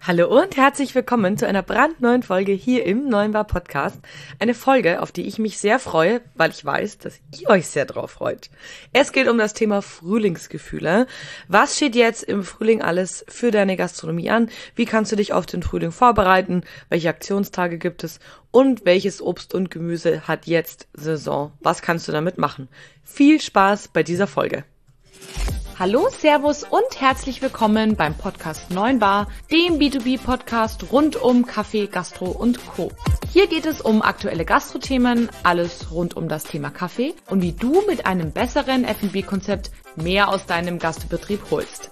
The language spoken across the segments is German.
Hallo und herzlich willkommen zu einer brandneuen Folge hier im Neuen Bar Podcast. Eine Folge, auf die ich mich sehr freue, weil ich weiß, dass ihr euch sehr drauf freut. Es geht um das Thema Frühlingsgefühle. Was steht jetzt im Frühling alles für deine Gastronomie an? Wie kannst du dich auf den Frühling vorbereiten? Welche Aktionstage gibt es? Und welches Obst und Gemüse hat jetzt Saison? Was kannst du damit machen? Viel Spaß bei dieser Folge. Hallo, Servus und herzlich willkommen beim Podcast 9 Bar, dem B2B-Podcast rund um Kaffee, Gastro und Co. Hier geht es um aktuelle Gastrothemen, alles rund um das Thema Kaffee und wie du mit einem besseren F&B-Konzept mehr aus deinem Gastbetrieb holst.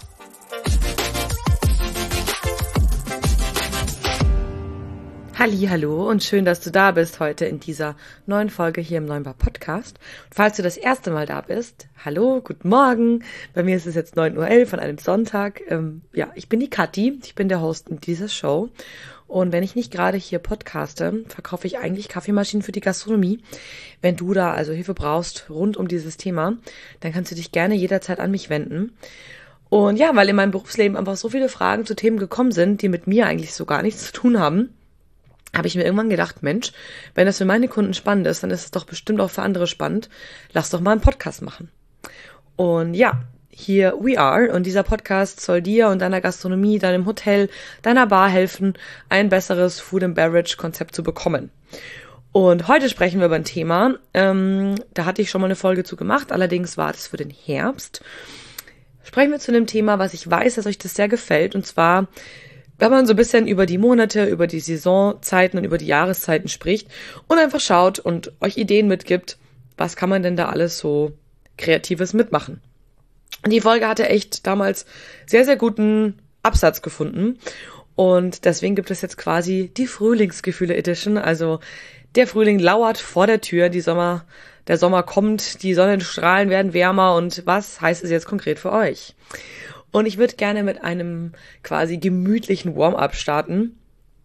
Hallo und schön, dass du da bist heute in dieser neuen Folge hier im Neuen Bar Podcast. Und falls du das erste Mal da bist, hallo, guten Morgen. Bei mir ist es jetzt 9:11 Uhr an einem Sonntag. Ich bin die Kathi, ich bin der Host in dieser Show. Und wenn ich nicht gerade hier podcaste, verkaufe ich eigentlich Kaffeemaschinen für die Gastronomie. Wenn du da also Hilfe brauchst rund um dieses Thema, dann kannst du dich gerne jederzeit an mich wenden. Und ja, weil in meinem Berufsleben einfach so viele Fragen zu Themen gekommen sind, die mit mir eigentlich so gar nichts zu tun haben, habe ich mir irgendwann gedacht, Mensch, wenn das für meine Kunden spannend ist, dann ist es doch bestimmt auch für andere spannend. Lass doch mal einen Podcast machen. Und ja, here we are. Und dieser Podcast soll dir und deiner Gastronomie, deinem Hotel, deiner Bar helfen, ein besseres Food and Beverage Konzept zu bekommen. Und heute sprechen wir über ein Thema, da hatte ich schon mal eine Folge zu gemacht, allerdings war das für den Herbst. Sprechen wir zu einem Thema, was ich weiß, dass euch das sehr gefällt, und zwar wenn man so ein bisschen über die Monate, über die Saisonzeiten und über die Jahreszeiten spricht und einfach schaut und euch Ideen mitgibt, was kann man denn da alles so Kreatives mitmachen. Und die Folge hatte echt damals sehr, sehr guten Absatz gefunden und deswegen gibt es jetzt quasi die Frühlingsgefühle Edition, also der Frühling lauert vor der Tür, der Sommer kommt, die Sonnenstrahlen werden wärmer und was heißt es jetzt konkret für euch? Und ich würde gerne mit einem quasi gemütlichen Warm-up starten,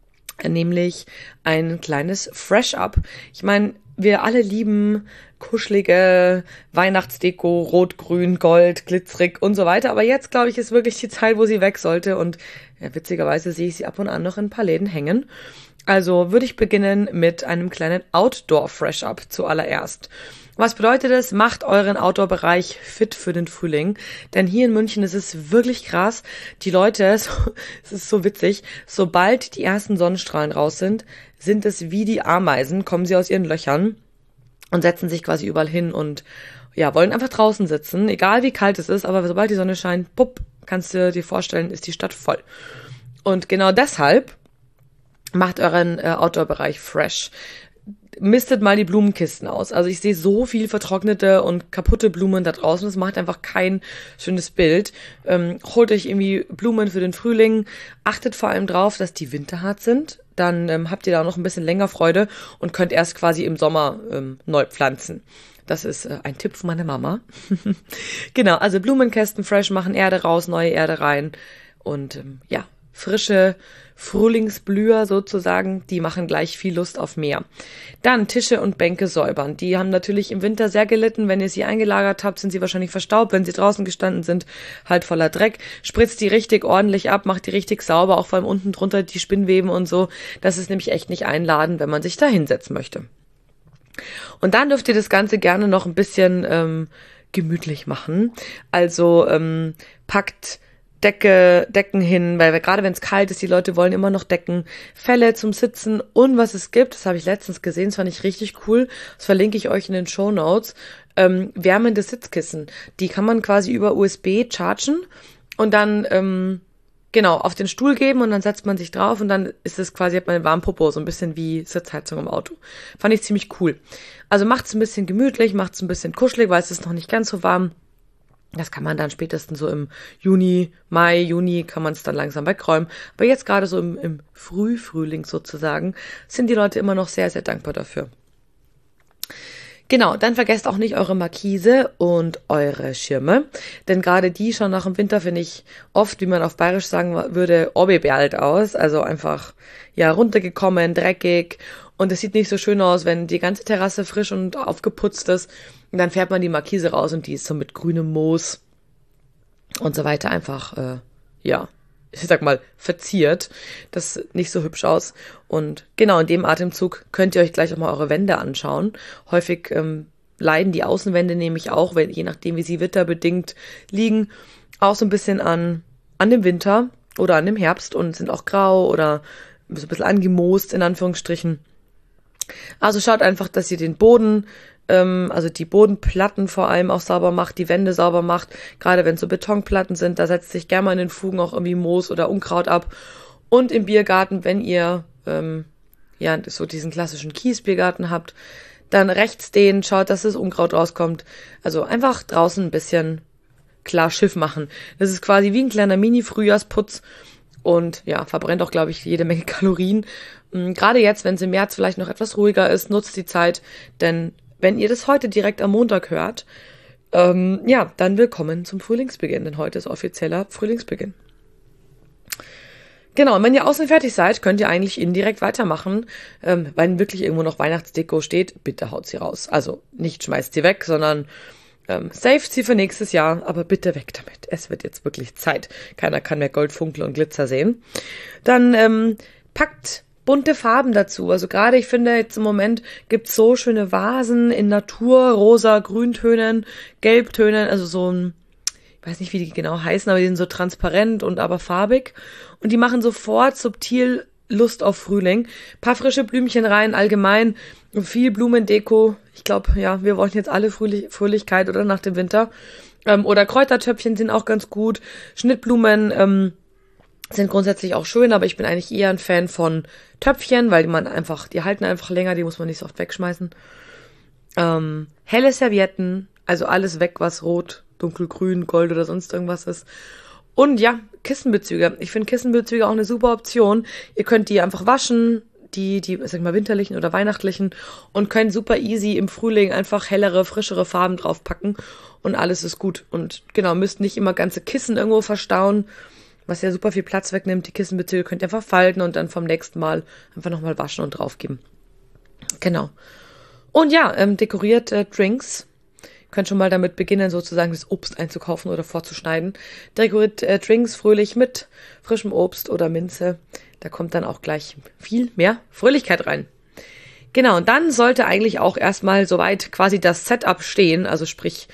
nämlich ein kleines Fresh-up. Ich meine, wir alle lieben kuschelige Weihnachtsdeko, rot, grün, gold, glitzerig und so weiter. Aber jetzt, glaube ich, ist wirklich die Zeit, wo sie weg sollte. Und ja, witzigerweise sehe ich sie ab und an noch in ein paar Läden hängen. Also würde ich beginnen mit einem kleinen Outdoor-Fresh-up zuallererst. Was bedeutet es? Macht euren Outdoor-Bereich fit für den Frühling. Denn hier in München ist es wirklich krass. Die Leute, es ist so witzig, sobald die ersten Sonnenstrahlen raus sind es wie die Ameisen, kommen sie aus ihren Löchern und setzen sich quasi überall hin und ja, wollen einfach draußen sitzen, egal wie kalt es ist, aber sobald die Sonne scheint, pupp, kannst du dir vorstellen, ist die Stadt voll. Und genau deshalb macht euren Outdoor-Bereich fresh. Mistet mal die Blumenkisten aus. Also ich sehe so viel vertrocknete und kaputte Blumen da draußen. Das macht einfach kein schönes Bild. Holt euch irgendwie Blumen für den Frühling. Achtet vor allem drauf, dass die winterhart sind. Dann habt ihr da noch ein bisschen länger Freude und könnt erst quasi im Sommer neu pflanzen. Das ist ein Tipp von meiner Mama. Genau, also Blumenkästen fresh machen, Erde raus, neue Erde rein. Und frische Frühlingsblüher sozusagen, die machen gleich viel Lust auf mehr. Dann Tische und Bänke säubern. Die haben natürlich im Winter sehr gelitten. Wenn ihr sie eingelagert habt, sind sie wahrscheinlich verstaubt. Wenn sie draußen gestanden sind, halt voller Dreck. Spritzt die richtig ordentlich ab, macht die richtig sauber, auch vor allem unten drunter die Spinnweben und so. Das ist nämlich echt nicht einladend, wenn man sich da hinsetzen möchte. Und dann dürft ihr das Ganze gerne noch ein bisschen gemütlich machen. Also packt Decken hin, weil gerade wenn es kalt ist, die Leute wollen immer noch Decken, Felle zum Sitzen und was es gibt, das habe ich letztens gesehen, das fand ich richtig cool, das verlinke ich euch in den Shownotes, wärmende Sitzkissen, die kann man quasi über USB chargen und dann auf den Stuhl geben und dann setzt man sich drauf und dann ist es quasi, hat man einen warmen Popo, so ein bisschen wie Sitzheizung im Auto. Fand ich ziemlich cool. Also macht's ein bisschen gemütlich, macht's ein bisschen kuschelig, weil es ist noch nicht ganz so warm. Das kann man dann spätestens so im Mai, Juni kann man es dann langsam wegräumen. Aber jetzt gerade so im Frühfrühling sozusagen sind die Leute immer noch sehr, sehr dankbar dafür. Genau, dann vergesst auch nicht eure Markise und eure Schirme, denn gerade die schauen nach dem Winter, finde ich, oft, wie man auf Bayerisch sagen würde, obeberlt aus, also einfach, ja, runtergekommen, dreckig und es sieht nicht so schön aus, wenn die ganze Terrasse frisch und aufgeputzt ist und dann fährt man die Markise raus und die ist so mit grünem Moos und so weiter einfach, ich sag mal, verziert. Das sieht nicht so hübsch aus. Und genau in dem Atemzug könnt ihr euch gleich auch mal eure Wände anschauen. Häufig leiden die Außenwände nämlich auch, je nachdem wie sie witterbedingt liegen, auch so ein bisschen an dem Winter oder an dem Herbst und sind auch grau oder so ein bisschen angemoost in Anführungsstrichen. Also schaut einfach, dass ihr den Boden, also die Bodenplatten vor allem auch sauber macht, die Wände sauber macht. Gerade wenn es so Betonplatten sind, da setzt sich gerne mal in den Fugen auch irgendwie Moos oder Unkraut ab. Und im Biergarten, wenn ihr so diesen klassischen Kiesbiergarten habt, dann rechts den, schaut, dass das Unkraut rauskommt. Also einfach draußen ein bisschen klar Schiff machen. Das ist quasi wie ein kleiner Mini-Frühjahrsputz und ja, verbrennt auch, glaube ich, jede Menge Kalorien. Gerade jetzt, wenn es im März vielleicht noch etwas ruhiger ist, nutzt die Zeit, denn wenn ihr das heute direkt am Montag hört, dann willkommen zum Frühlingsbeginn, denn heute ist offizieller Frühlingsbeginn. Genau, und wenn ihr außen fertig seid, könnt ihr eigentlich indirekt weitermachen. Wenn wirklich irgendwo noch Weihnachtsdeko steht, bitte haut sie raus. Also nicht schmeißt sie weg, sondern saved sie für nächstes Jahr, aber bitte weg damit. Es wird jetzt wirklich Zeit. Keiner kann mehr Gold, Funkel und Glitzer sehen. Dann packt bunte Farben dazu. Also gerade, ich finde, jetzt im Moment gibt's so schöne Vasen in Natur, rosa, Grüntönen, Gelbtönen, also so ein, ich weiß nicht, wie die genau heißen, aber die sind so transparent und aber farbig. Und die machen sofort subtil Lust auf Frühling. Paar frische Blümchen rein, allgemein viel Blumendeko. Ich glaube, ja, wir wollen jetzt alle Fröhlichkeit oder nach dem Winter. Oder Kräutertöpfchen sind auch ganz gut. Schnittblumen sind grundsätzlich auch schön, aber ich bin eigentlich eher ein Fan von Töpfchen, weil die halten einfach länger, die muss man nicht so oft wegschmeißen. Helle Servietten, also alles weg, was rot, dunkelgrün, gold oder sonst irgendwas ist. Und ja, Kissenbezüge. Ich finde Kissenbezüge auch eine super Option. Ihr könnt die einfach waschen, die sag ich mal, winterlichen oder weihnachtlichen und könnt super easy im Frühling einfach hellere, frischere Farben draufpacken und alles ist gut. Und genau, müsst nicht immer ganze Kissen irgendwo verstauen, was ja super viel Platz wegnimmt. Die Kissenbezüge könnt ihr einfach falten und dann vom nächsten Mal einfach nochmal waschen und draufgeben. Genau. Und ja, dekoriert Drinks. Könnt schon mal damit beginnen, sozusagen das Obst einzukaufen oder vorzuschneiden. Dekoriert Drinks fröhlich mit frischem Obst oder Minze. Da kommt dann auch gleich viel mehr Fröhlichkeit rein. Genau, und dann sollte eigentlich auch erstmal soweit quasi das Setup stehen, also sprich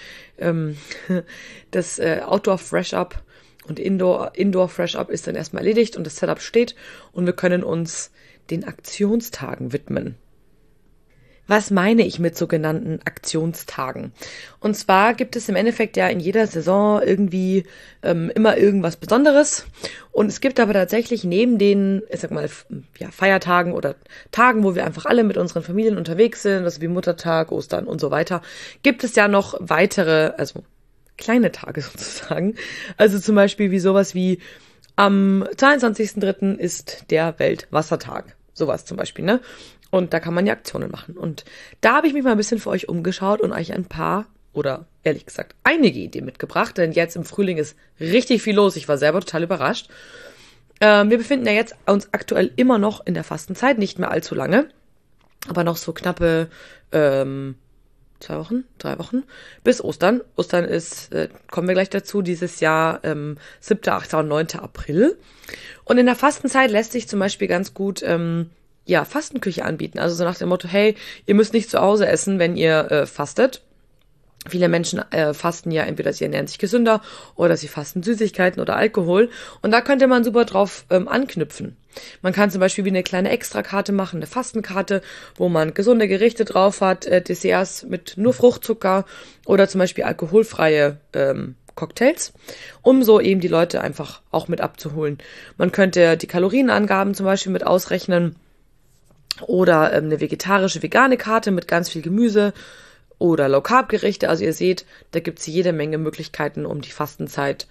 das Outdoor Fresh Up und Indoor Fresh Up ist dann erstmal erledigt und das Setup steht und wir können uns den Aktionstagen widmen. Was meine ich mit sogenannten Aktionstagen? Und zwar gibt es im Endeffekt ja in jeder Saison irgendwie immer irgendwas Besonderes. Und es gibt aber tatsächlich neben den, ich sag mal, ja, Feiertagen oder Tagen, wo wir einfach alle mit unseren Familien unterwegs sind, also wie Muttertag, Ostern und so weiter, gibt es ja noch weitere, also kleine Tage sozusagen. Also zum Beispiel wie sowas wie am 22.03. ist der Weltwassertag. Sowas zum Beispiel, ne? Und da kann man ja Aktionen machen. Und da habe ich mich mal ein bisschen für euch umgeschaut und euch ein paar oder ehrlich gesagt einige Ideen mitgebracht. Denn jetzt im Frühling ist richtig viel los. Ich war selber total überrascht. Wir befinden ja jetzt uns aktuell immer noch in der Fastenzeit, nicht mehr allzu lange. Aber noch so knappe 3 Wochen bis Ostern. Ostern ist, kommen wir gleich dazu, dieses Jahr 7., 8. und 9. April. Und in der Fastenzeit lässt sich zum Beispiel ganz gut Fastenküche anbieten. Also so nach dem Motto, hey, ihr müsst nicht zu Hause essen, wenn ihr fastet. Viele Menschen fasten ja entweder sie ernähren sich gesünder oder sie fasten Süßigkeiten oder Alkohol. Und da könnte man super drauf anknüpfen. Man kann zum Beispiel wie eine kleine Extrakarte machen, eine Fastenkarte, wo man gesunde Gerichte drauf hat, Desserts mit nur Fruchtzucker oder zum Beispiel alkoholfreie Cocktails, um so eben die Leute einfach auch mit abzuholen. Man könnte die Kalorienangaben zum Beispiel mit ausrechnen oder eine vegetarische, vegane Karte mit ganz viel Gemüse oder Low-Carb-Gerichte. Also ihr seht, da gibt es jede Menge Möglichkeiten, um die Fastenzeit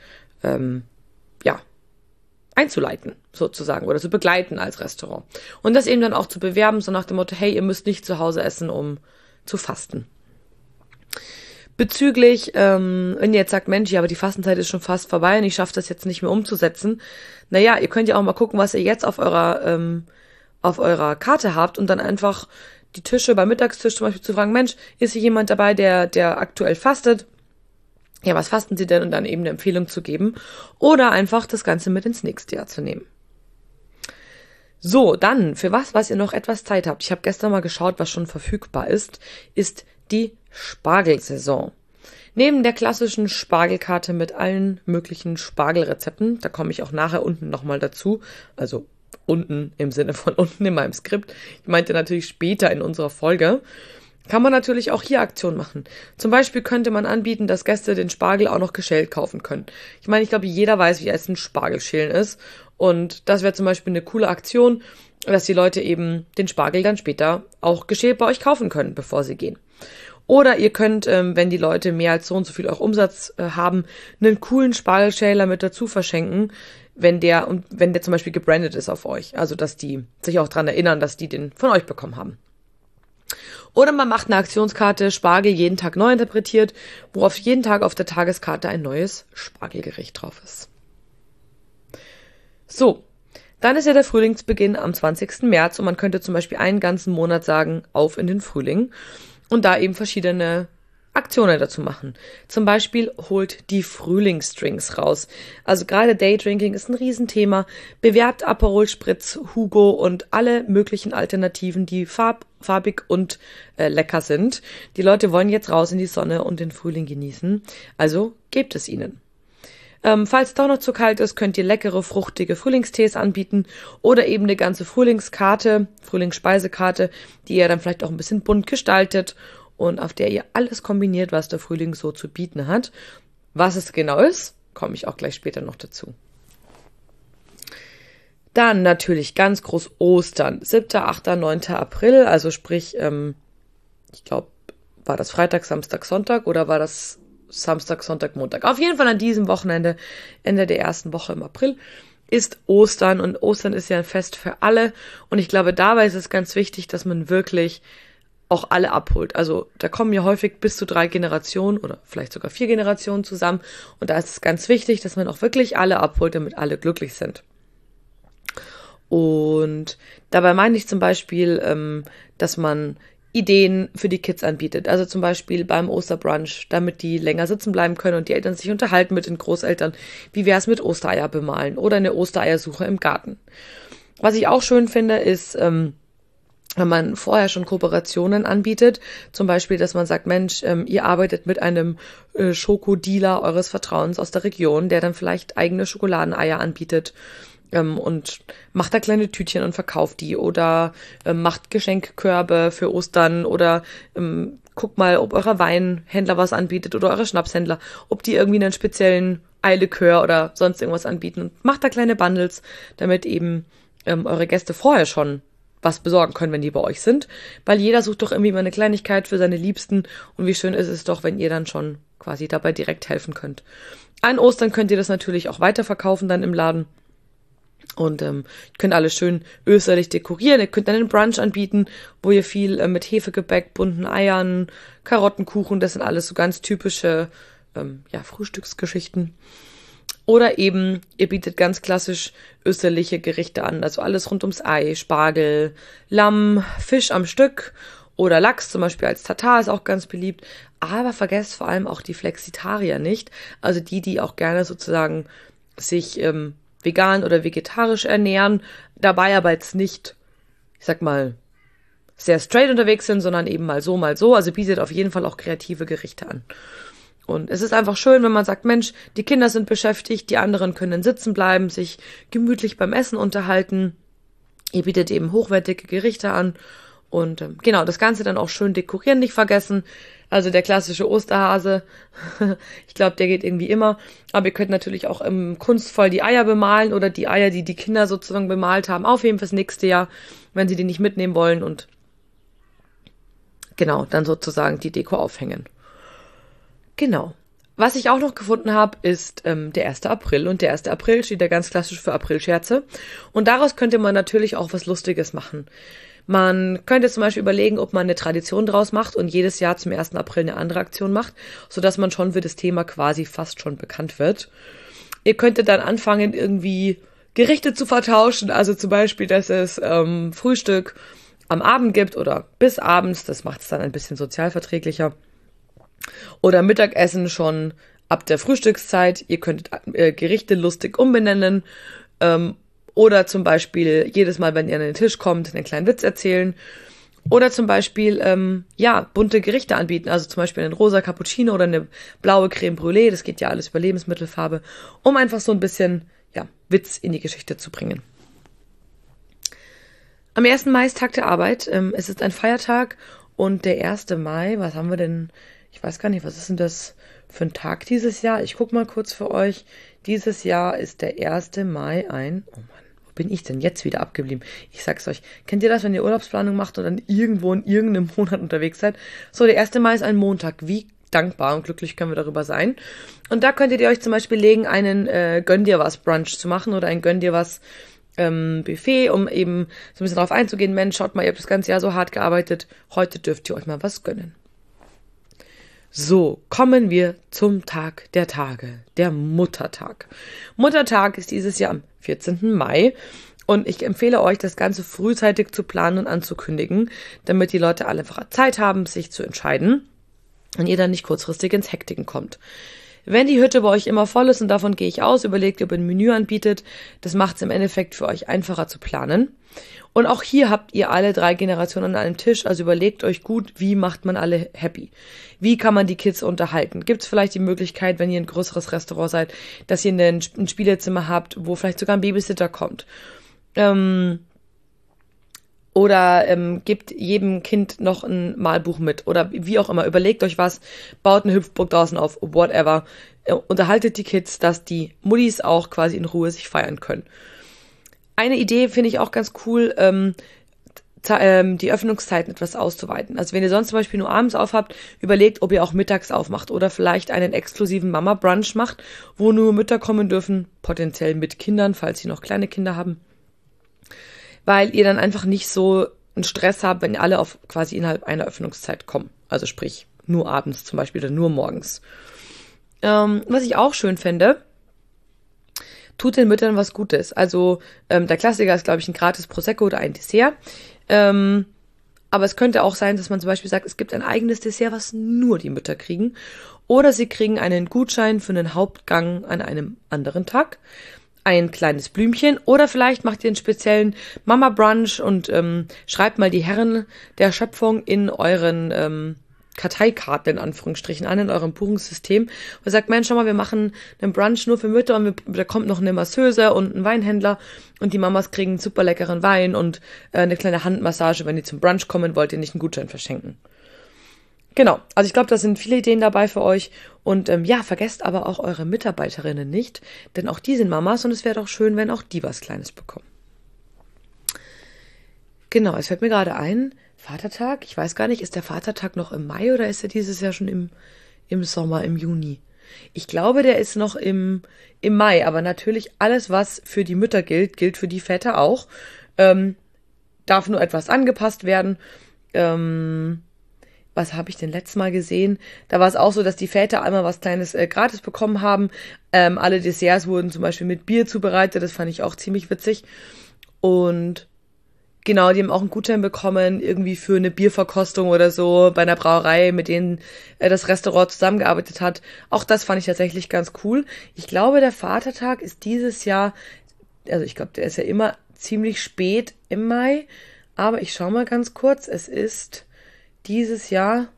einzuleiten sozusagen oder zu begleiten als Restaurant. Und das eben dann auch zu bewerben, so nach dem Motto, hey, ihr müsst nicht zu Hause essen, um zu fasten. Bezüglich, wenn ihr jetzt sagt, Mensch, ja, aber die Fastenzeit ist schon fast vorbei und ich schaffe das jetzt nicht mehr umzusetzen. Naja, ihr könnt ja auch mal gucken, was ihr jetzt auf eurer Karte habt und dann einfach die Tische beim Mittagstisch zum Beispiel zu fragen, Mensch, ist hier jemand dabei, der aktuell fastet? ja, was fasten sie denn und dann eben eine Empfehlung zu geben oder einfach das Ganze mit ins nächste Jahr zu nehmen. So, dann, für was ihr noch etwas Zeit habt. Ich habe gestern mal geschaut, was schon verfügbar ist die Spargelsaison. Neben der klassischen Spargelkarte mit allen möglichen Spargelrezepten, da komme ich auch nachher unten nochmal dazu, also unten im Sinne von unten in meinem Skript, ich meinte natürlich später in unserer Folge, kann man natürlich auch hier Aktionen machen. Zum Beispiel könnte man anbieten, dass Gäste den Spargel auch noch geschält kaufen können. Ich meine, ich glaube, jeder weiß, wie Essen Spargelschälen ist. Und das wäre zum Beispiel eine coole Aktion, dass die Leute eben den Spargel dann später auch geschält bei euch kaufen können, bevor sie gehen. Oder ihr könnt, wenn die Leute mehr als so und so viel Euro Umsatz haben, einen coolen Spargelschäler mit dazu verschenken, wenn der zum Beispiel gebrandet ist auf euch. Also, dass die sich auch dran erinnern, dass die den von euch bekommen haben. Oder man macht eine Aktionskarte Spargel jeden Tag neu interpretiert, wo auf jeden Tag auf der Tageskarte ein neues Spargelgericht drauf ist. So, dann ist ja der Frühlingsbeginn am 20. März und man könnte zum Beispiel einen ganzen Monat sagen, auf in den Frühling und da eben verschiedene Aktionen dazu machen. Zum Beispiel holt die Frühlingsdrinks raus. Also gerade Daydrinking ist ein Riesenthema. Bewerbt Aperol Spritz, Hugo und alle möglichen Alternativen, die farbig und lecker sind. Die Leute wollen jetzt raus in die Sonne und den Frühling genießen. Also gebt es ihnen. Falls es doch noch zu kalt ist, könnt ihr leckere, fruchtige Frühlingstees anbieten oder eben eine ganze Frühlingsspeisekarte, die ihr dann vielleicht auch ein bisschen bunt gestaltet und auf der ihr alles kombiniert, was der Frühling so zu bieten hat. Was es genau ist, komme ich auch gleich später noch dazu. Dann natürlich ganz groß Ostern, 7., 8., 9. April, also sprich, ich glaube, war das Freitag, Samstag, Sonntag oder war das Samstag, Sonntag, Montag. Auf jeden Fall an diesem Wochenende, Ende der ersten Woche im April, ist Ostern. Und Ostern ist ja ein Fest für alle. Und ich glaube, dabei ist es ganz wichtig, dass man wirklich auch alle abholt. Also da kommen ja häufig bis zu 3 Generationen oder vielleicht sogar 4 Generationen zusammen. Und da ist es ganz wichtig, dass man auch wirklich alle abholt, damit alle glücklich sind. Und dabei meine ich zum Beispiel, dass man Ideen für die Kids anbietet. Also zum Beispiel beim Osterbrunch, damit die länger sitzen bleiben können und die Eltern sich unterhalten mit den Großeltern. Wie wäre es mit Ostereier bemalen oder eine Ostereiersuche im Garten? Was ich auch schön finde, ist, wenn man vorher schon Kooperationen anbietet. Zum Beispiel, dass man sagt, Mensch, ihr arbeitet mit einem Schokodealer eures Vertrauens aus der Region, der dann vielleicht eigene Schokoladeneier anbietet. Und macht da kleine Tütchen und verkauft die oder macht Geschenkkörbe für Ostern oder guckt mal, ob euer Weinhändler was anbietet oder eure Schnapshändler, ob die irgendwie einen speziellen Eillikör oder sonst irgendwas anbieten und macht da kleine Bundles, damit eben eure Gäste vorher schon was besorgen können, wenn die bei euch sind, weil jeder sucht doch irgendwie mal eine Kleinigkeit für seine Liebsten und wie schön ist es doch, wenn ihr dann schon quasi dabei direkt helfen könnt. An Ostern könnt ihr das natürlich auch weiterverkaufen dann im Laden. Und ihr könnt alles schön österlich dekorieren. Ihr könnt dann einen Brunch anbieten, wo ihr viel mit Hefegebäck, bunten Eiern, Karottenkuchen, das sind alles so ganz typische Frühstücksgeschichten. Oder eben, ihr bietet ganz klassisch österliche Gerichte an, also alles rund ums Ei, Spargel, Lamm, Fisch am Stück oder Lachs, zum Beispiel als Tatar ist auch ganz beliebt. Aber vergesst vor allem auch die Flexitarier nicht, also die auch gerne sozusagen sich vegan oder vegetarisch ernähren, dabei aber jetzt nicht, ich sag mal, sehr straight unterwegs sind, sondern eben mal so, also bietet auf jeden Fall auch kreative Gerichte an. Und es ist einfach schön, wenn man sagt, Mensch, die Kinder sind beschäftigt, die anderen können sitzen bleiben, sich gemütlich beim Essen unterhalten. Ihr bietet eben hochwertige Gerichte an und genau, das Ganze dann auch schön dekorieren, nicht vergessen. Also der klassische Osterhase, ich glaube, der geht irgendwie immer. Aber ihr könnt natürlich auch kunstvoll die Eier bemalen oder die Eier, die die Kinder sozusagen bemalt haben, aufheben fürs nächste Jahr, wenn sie die nicht mitnehmen wollen und genau, dann sozusagen die Deko aufhängen. Genau. Was ich auch noch gefunden habe, ist der 1. April. Und der 1. April steht ja ganz klassisch für Aprilscherze. Und daraus könnte man natürlich auch was Lustiges machen. Man könnte zum Beispiel überlegen, ob man eine Tradition draus macht und jedes Jahr zum 1. April eine andere Aktion macht, sodass man schon für das Thema quasi fast schon bekannt wird. Ihr könntet dann anfangen, irgendwie Gerichte zu vertauschen. Also zum Beispiel, dass es Frühstück am Abend gibt oder bis abends. Das macht es dann ein bisschen sozialverträglicher. Oder Mittagessen schon ab der Frühstückszeit. Ihr könnt Gerichte lustig umbenennen oder zum Beispiel jedes Mal, wenn ihr an den Tisch kommt, einen kleinen Witz erzählen. Oder zum Beispiel, bunte Gerichte anbieten, also zum Beispiel einen rosa Cappuccino oder eine blaue Creme Brûlée, das geht ja alles über Lebensmittelfarbe, um einfach so ein bisschen, Witz in die Geschichte zu bringen. Am 1. Mai ist Tag der Arbeit, es ist ein Feiertag und der 1. Mai, was haben wir denn, ich weiß gar nicht, was ist denn das für ein Tag dieses Jahr? Ich gucke mal kurz für euch, dieses Jahr ist der 1. Mai oh Mann. Bin ich denn jetzt wieder abgeblieben? Ich sag's euch. Kennt ihr das, wenn ihr Urlaubsplanung macht und dann irgendwo in irgendeinem Monat unterwegs seid? So, der 1. Mai ist ein Montag. Wie dankbar und glücklich können wir darüber sein. Und da könntet ihr euch zum Beispiel legen, einen Gönn dir was Brunch zu machen oder ein Gönn dir was Buffet, um eben so ein bisschen darauf einzugehen. Mensch, schaut mal, ihr habt das ganze Jahr so hart gearbeitet. Heute dürft ihr euch mal was gönnen. So, kommen wir zum Tag der Tage, der Muttertag. Muttertag ist dieses Jahr am 14. Mai und ich empfehle euch, das Ganze frühzeitig zu planen und anzukündigen, damit die Leute alle einfach Zeit haben, sich zu entscheiden und ihr dann nicht kurzfristig ins Hektiken kommt. Wenn die Hütte bei euch immer voll ist, und davon gehe ich aus, überlegt, ob ihr ein Menü anbietet, das macht es im Endeffekt für euch einfacher zu planen. Und auch hier habt ihr alle 3 Generationen an einem Tisch, also überlegt euch gut, wie macht man alle happy? Wie kann man die Kids unterhalten? Gibt es vielleicht die Möglichkeit, wenn ihr ein größeres Restaurant seid, dass ihr ein Spielezimmer habt, wo vielleicht sogar ein Babysitter kommt? Oder gebt jedem Kind noch ein Malbuch mit oder wie auch immer. Überlegt euch was, baut eine Hüpfburg draußen auf, whatever. Unterhaltet die Kids, dass die Muttis auch quasi in Ruhe sich feiern können. Eine Idee finde ich auch ganz cool, die Öffnungszeiten etwas auszuweiten. Also wenn ihr sonst zum Beispiel nur abends aufhabt, überlegt, ob ihr auch mittags aufmacht oder vielleicht einen exklusiven Mama-Brunch macht, wo nur Mütter kommen dürfen, potenziell mit Kindern, falls sie noch kleine Kinder haben. Weil ihr dann einfach nicht so einen Stress habt, wenn alle auf quasi innerhalb einer Öffnungszeit kommen. Also sprich, nur abends zum Beispiel oder nur morgens. Was ich auch schön fände, tut den Müttern was Gutes. Also der Klassiker ist, glaube ich, ein gratis Prosecco oder ein Dessert. Aber es könnte auch sein, dass man zum Beispiel sagt, es gibt ein eigenes Dessert, was nur die Mütter kriegen. Oder sie kriegen einen Gutschein für einen Hauptgang an einem anderen Tag. Ein kleines Blümchen. Oder vielleicht macht ihr einen speziellen Mama-Brunch und schreibt mal die Herren der Schöpfung in euren Karteikarten in Anführungsstrichen an, in eurem Buchungssystem und sagt, Mensch, schau mal, wir machen einen Brunch nur für Mütter und da kommt noch eine Masseuse und ein Weinhändler und die Mamas kriegen einen super leckeren Wein und eine kleine Handmassage, wenn ihr zum Brunch kommen wollt, ihr nicht einen Gutschein verschenken. Genau, also ich glaube, da sind viele Ideen dabei für euch und vergesst aber auch eure Mitarbeiterinnen nicht, denn auch die sind Mamas und es wäre doch schön, wenn auch die was Kleines bekommen. Genau, es fällt mir gerade ein, Vatertag, ich weiß gar nicht, ist der Vatertag noch im Mai oder ist er dieses Jahr schon im Sommer, im Juni? Ich glaube, der ist noch im Mai, aber natürlich alles, was für die Mütter gilt für die Väter auch. Darf nur etwas angepasst werden. Was habe ich denn letztes Mal gesehen? Da war es auch so, dass die Väter einmal was Kleines gratis bekommen haben. Alle Desserts wurden zum Beispiel mit Bier zubereitet, das fand ich auch ziemlich witzig. Und genau, die haben auch einen Gutschein bekommen, irgendwie für eine Bierverkostung oder so bei einer Brauerei, mit denen das Restaurant zusammengearbeitet hat. Auch das fand ich tatsächlich ganz cool. Ich glaube, der Vatertag ist dieses Jahr, also ich glaube, der ist ja immer ziemlich spät im Mai, aber ich schaue mal ganz kurz, es ist dieses Jahr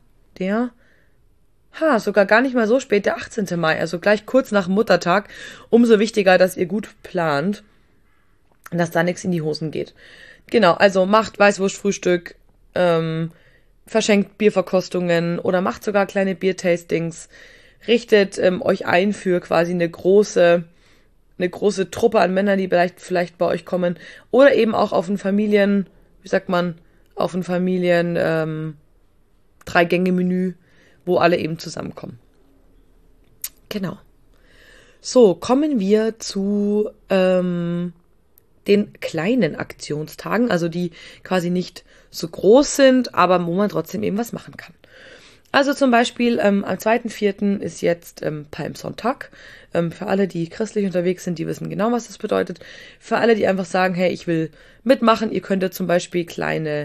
sogar gar nicht mal so spät, der 18. Mai, also gleich kurz nach dem Muttertag. Umso wichtiger, dass ihr gut plant, dass da nichts in die Hosen geht. Genau, also macht Weißwurstfrühstück, verschenkt Bierverkostungen oder macht sogar kleine Biertastings, richtet euch ein für quasi eine große Truppe an Männern, die vielleicht bei euch kommen oder eben auch auf ein Drei-Gänge-Menü, wo alle eben zusammenkommen. Genau. So, kommen wir zu den kleinen Aktionstagen, also die quasi nicht so groß sind, aber wo man trotzdem eben was machen kann. Also zum Beispiel am 2.4. ist jetzt Palmsonntag. Für alle, die christlich unterwegs sind, die wissen genau, was das bedeutet. Für alle, die einfach sagen, hey, ich will mitmachen, ihr könnt zum Beispiel kleine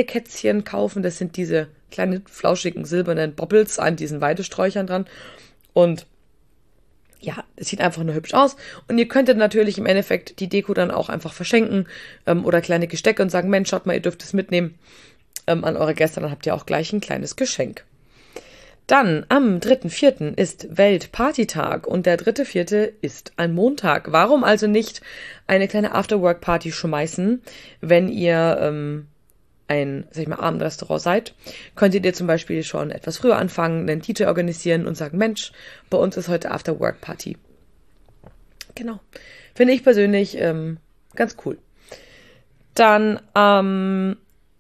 Weidekätzchen kaufen. Das sind diese kleinen, flauschigen, silbernen Bobbles an diesen Weidesträuchern dran. Und ja, es sieht einfach nur hübsch aus. Und ihr könntet natürlich im Endeffekt die Deko dann auch einfach verschenken oder kleine Gestecke und sagen, Mensch, schaut mal, ihr dürft es mitnehmen an eure Gäste. Dann habt ihr auch gleich ein kleines Geschenk. Dann am 3.4. ist Weltpartytag und der 3.4. ist ein Montag. Warum also nicht eine kleine Afterwork-Party schmeißen, wenn ihr Abendrestaurant seid? Könntet ihr zum Beispiel schon etwas früher anfangen, einen DJ organisieren und sagen, Mensch, bei uns ist heute Afterwork-Party. Genau. Finde ich persönlich ganz cool. Dann am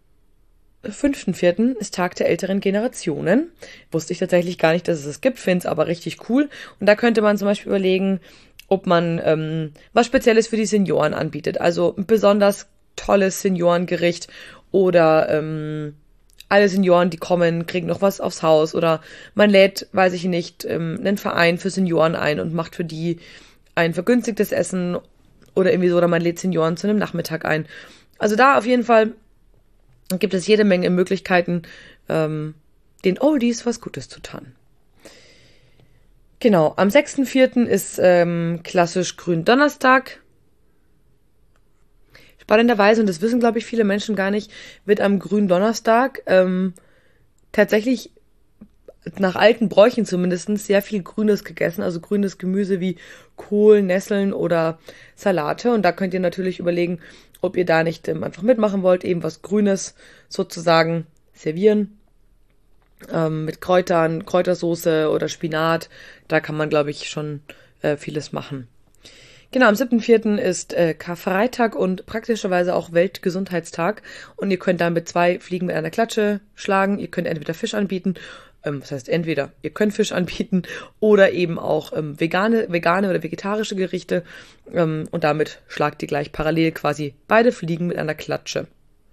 5.4. ist Tag der älteren Generationen. Wusste ich tatsächlich gar nicht, dass es das gibt, finde es aber richtig cool. Und da könnte man zum Beispiel überlegen, ob man was Spezielles für die Senioren anbietet. Also ein besonders tolles Seniorengericht oder alle Senioren, die kommen, kriegen noch was aufs Haus. Oder man lädt, weiß ich nicht, einen Verein für Senioren ein und macht für die ein vergünstigtes Essen oder irgendwie so. Oder man lädt Senioren zu einem Nachmittag ein. Also da auf jeden Fall gibt es jede Menge Möglichkeiten, den Oldies was Gutes zu tun. Genau, am 6.4. ist klassisch Gründonnerstag. Spannenderweise, und das wissen, glaube ich, viele Menschen gar nicht, wird am Gründonnerstag tatsächlich nach alten Bräuchen zumindest sehr viel Grünes gegessen, also grünes Gemüse wie Kohl, Nesseln oder Salate. Und da könnt ihr natürlich überlegen, ob ihr da nicht einfach mitmachen wollt, eben was Grünes sozusagen servieren. Mit Kräutern, Kräutersoße oder Spinat. Da kann man, glaube ich, schon vieles machen. Genau, am 7.4. ist Karfreitag und praktischerweise auch Weltgesundheitstag. Und ihr könnt damit 2 Fliegen mit einer Klatsche schlagen. Ihr könnt entweder Fisch anbieten, ihr könnt Fisch anbieten oder eben auch vegane oder vegetarische Gerichte. Und damit schlagt ihr gleich parallel quasi beide Fliegen mit einer Klatsche.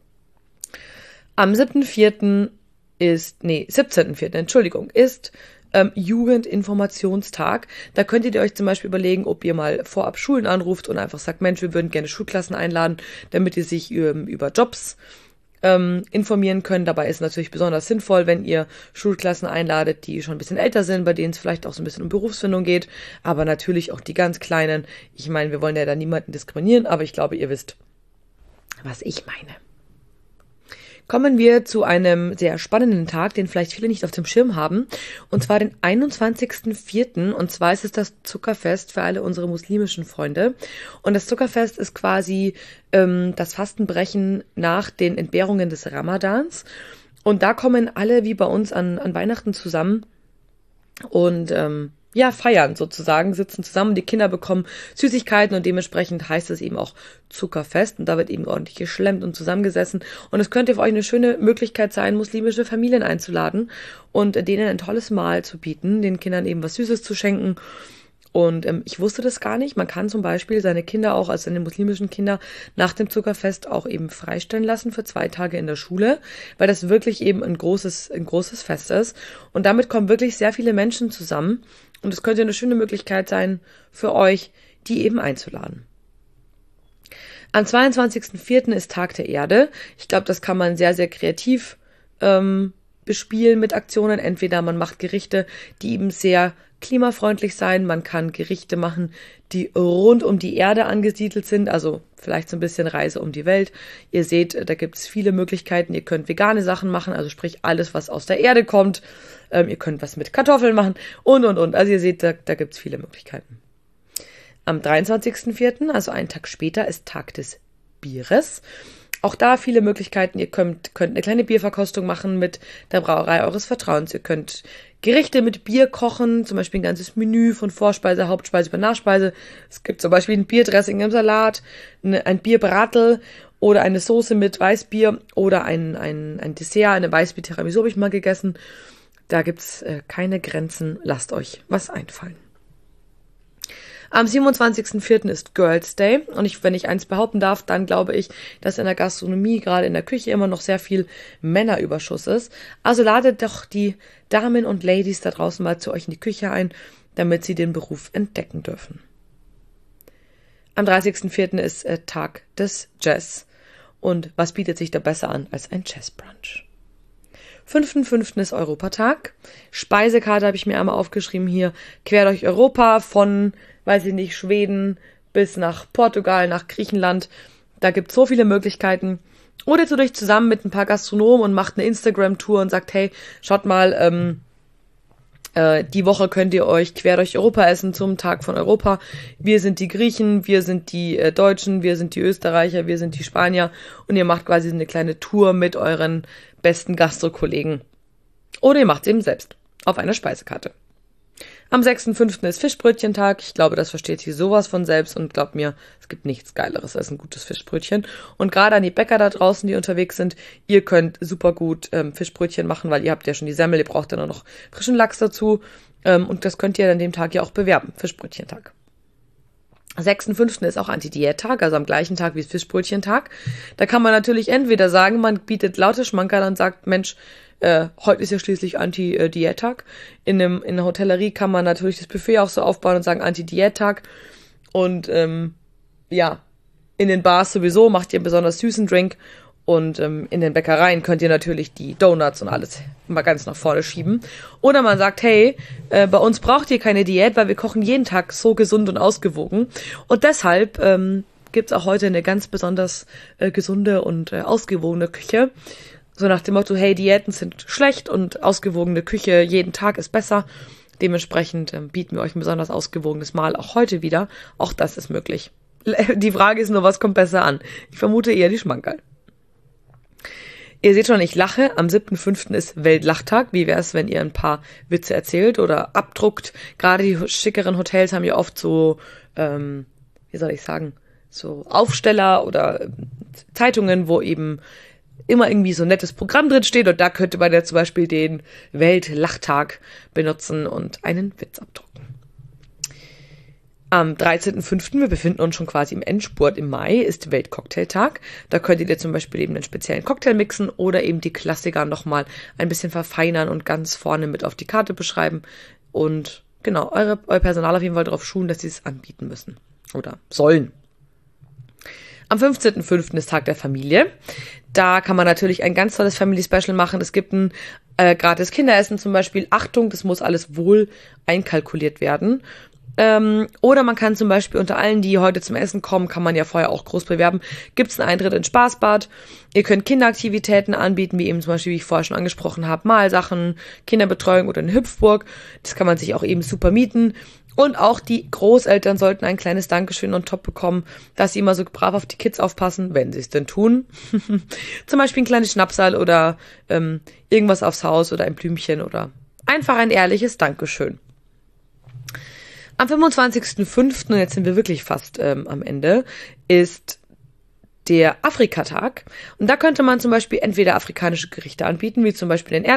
Am 17.4. ist Jugendinformationstag. Da könntet ihr euch zum Beispiel überlegen, ob ihr mal vorab Schulen anruft und einfach sagt, Mensch, wir würden gerne Schulklassen einladen, damit ihr sich über Jobs informieren könnt. Dabei ist es natürlich besonders sinnvoll, wenn ihr Schulklassen einladet, die schon ein bisschen älter sind, bei denen es vielleicht auch so ein bisschen um Berufsfindung geht, aber natürlich auch die ganz Kleinen. Ich meine, wir wollen ja da niemanden diskriminieren, aber ich glaube, ihr wisst, was ich meine. Kommen wir zu einem sehr spannenden Tag, den vielleicht viele nicht auf dem Schirm haben, und zwar den 21.04. Und zwar ist es das Zuckerfest für alle unsere muslimischen Freunde. Und das Zuckerfest ist quasi das Fastenbrechen nach den Entbehrungen des Ramadans. Und da kommen alle wie bei uns an Weihnachten zusammen und feiern sozusagen, sitzen zusammen, die Kinder bekommen Süßigkeiten und dementsprechend heißt es eben auch Zuckerfest und da wird eben ordentlich geschlemmt und zusammengesessen und es könnte für euch eine schöne Möglichkeit sein, muslimische Familien einzuladen und denen ein tolles Mahl zu bieten, den Kindern eben was Süßes zu schenken. Und ich wusste das gar nicht. Man kann zum Beispiel seine Kinder auch, also seine muslimischen Kinder, nach dem Zuckerfest auch eben freistellen lassen für 2 Tage in der Schule, weil das wirklich eben ein großes Fest ist. Und damit kommen wirklich sehr viele Menschen zusammen. Und es könnte eine schöne Möglichkeit sein für euch, die eben einzuladen. Am 22.04. ist Tag der Erde. Ich glaube, das kann man sehr, sehr kreativ bespielen mit Aktionen. Entweder man macht Gerichte, die eben sehr klimafreundlich sein. Man kann Gerichte machen, die rund um die Erde angesiedelt sind, also vielleicht so ein bisschen Reise um die Welt. Ihr seht, da gibt es viele Möglichkeiten. Ihr könnt vegane Sachen machen, also sprich alles, was aus der Erde kommt. Ihr könnt was mit Kartoffeln machen und. Also ihr seht, da gibt es viele Möglichkeiten. Am 23.04., also einen Tag später, ist Tag des Bieres. Auch da viele Möglichkeiten. Ihr könnt eine kleine Bierverkostung machen mit der Brauerei eures Vertrauens. Ihr könnt Gerichte mit Bier kochen, zum Beispiel ein ganzes Menü von Vorspeise, Hauptspeise über Nachspeise. Es gibt zum Beispiel ein Bierdressing im Salat, ein Bierbratel oder eine Soße mit Weißbier oder ein Dessert, eine Weißbier-Tiramisu habe ich mal gegessen. Da gibt's keine Grenzen. Lasst euch was einfallen. Am 27.04. ist Girls Day und wenn ich eins behaupten darf, dann glaube ich, dass in der Gastronomie, gerade in der Küche, immer noch sehr viel Männerüberschuss ist. Also ladet doch die Damen und Ladies da draußen mal zu euch in die Küche ein, damit sie den Beruf entdecken dürfen. Am 30.04. ist Tag des Jazz. Und was bietet sich da besser an als ein Jazzbrunch? 5.5. ist Europatag. Speisekarte habe ich mir einmal aufgeschrieben hier. Quer durch Europa von, weiß ich nicht, Schweden bis nach Portugal, nach Griechenland. Da gibt es so viele Möglichkeiten. Oder tut euch zusammen mit ein paar Gastronomen und macht eine Instagram-Tour und sagt, hey, schaut mal, die Woche könnt ihr euch quer durch Europa essen zum Tag von Europa. Wir sind die Griechen, wir sind die Deutschen, wir sind die Österreicher, wir sind die Spanier. Und ihr macht quasi eine kleine Tour mit euren besten Gastro-Kollegen. Oder ihr macht es eben selbst auf einer Speisekarte. Am 6.5. ist Fischbrötchentag. Ich glaube, das versteht sich sowas von selbst und glaubt mir, es gibt nichts Geileres als ein gutes Fischbrötchen. Und gerade an die Bäcker da draußen, die unterwegs sind, ihr könnt super gut Fischbrötchen machen, weil ihr habt ja schon die Semmel, ihr braucht ja nur noch frischen Lachs dazu. Und das könnt ihr an dem Tag ja auch bewerben, Fischbrötchentag. Am 6.5. ist auch Anti-Diät-Tag, also am gleichen Tag wie Fischbrötchentag. Da kann man natürlich entweder sagen, man bietet laute Schmankerl und sagt, Mensch, heute ist ja schließlich Anti-Diät-Tag. In der Hotellerie kann man natürlich das Buffet auch so aufbauen und sagen Anti-Diät-Tag. Und in den Bars sowieso macht ihr einen besonders süßen Drink. Und in den Bäckereien könnt ihr natürlich die Donuts und alles mal ganz nach vorne schieben. Oder man sagt, hey, bei uns braucht ihr keine Diät, weil wir kochen jeden Tag so gesund und ausgewogen. Und deshalb gibt's auch heute eine ganz besonders gesunde und ausgewogene Küche. So nach dem Motto, hey, Diäten sind schlecht und ausgewogene Küche jeden Tag ist besser. Dementsprechend bieten wir euch ein besonders ausgewogenes Mahl auch heute wieder. Auch das ist möglich. Die Frage ist nur, was kommt besser an? Ich vermute eher die Schmankerl. Ihr seht schon, ich lache. Am 7.5. ist Weltlachtag. Wie wäre es, wenn ihr ein paar Witze erzählt oder abdruckt? Gerade die schickeren Hotels haben ja oft so, so Aufsteller oder Zeitungen, wo eben immer irgendwie so ein nettes Programm drin steht und da könnte man ja zum Beispiel den Weltlachtag benutzen und einen Witz abdrucken. Am 13.05., wir befinden uns schon quasi im Endspurt im Mai, ist Weltcocktailtag. Da könntet ihr zum Beispiel eben einen speziellen Cocktail mixen oder eben die Klassiker nochmal ein bisschen verfeinern und ganz vorne mit auf die Karte beschreiben und genau, euer Personal auf jeden Fall darauf schulen, dass sie es anbieten müssen oder sollen. Am 15.05. ist Tag der Familie. Da kann man natürlich ein ganz tolles Family Special machen. Es gibt ein gratis Kinderessen zum Beispiel. Achtung, das muss alles wohl einkalkuliert werden. Oder man kann zum Beispiel unter allen, die heute zum Essen kommen, kann man ja vorher auch groß bewerben, gibt es einen Eintritt ins Spaßbad. Ihr könnt Kinderaktivitäten anbieten, wie eben zum Beispiel, wie ich vorher schon angesprochen habe, Malsachen, Kinderbetreuung oder eine Hüpfburg. Das kann man sich auch eben super mieten. Und auch die Großeltern sollten ein kleines Dankeschön on top bekommen, dass sie immer so brav auf die Kids aufpassen, wenn sie es denn tun. Zum Beispiel ein kleines Schnapsal oder irgendwas aufs Haus oder ein Blümchen oder einfach ein ehrliches Dankeschön. Am 25.05., und jetzt sind wir wirklich fast am Ende, ist der Afrikatag. Und da könnte man zum Beispiel entweder afrikanische Gerichte anbieten, wie zum Beispiel den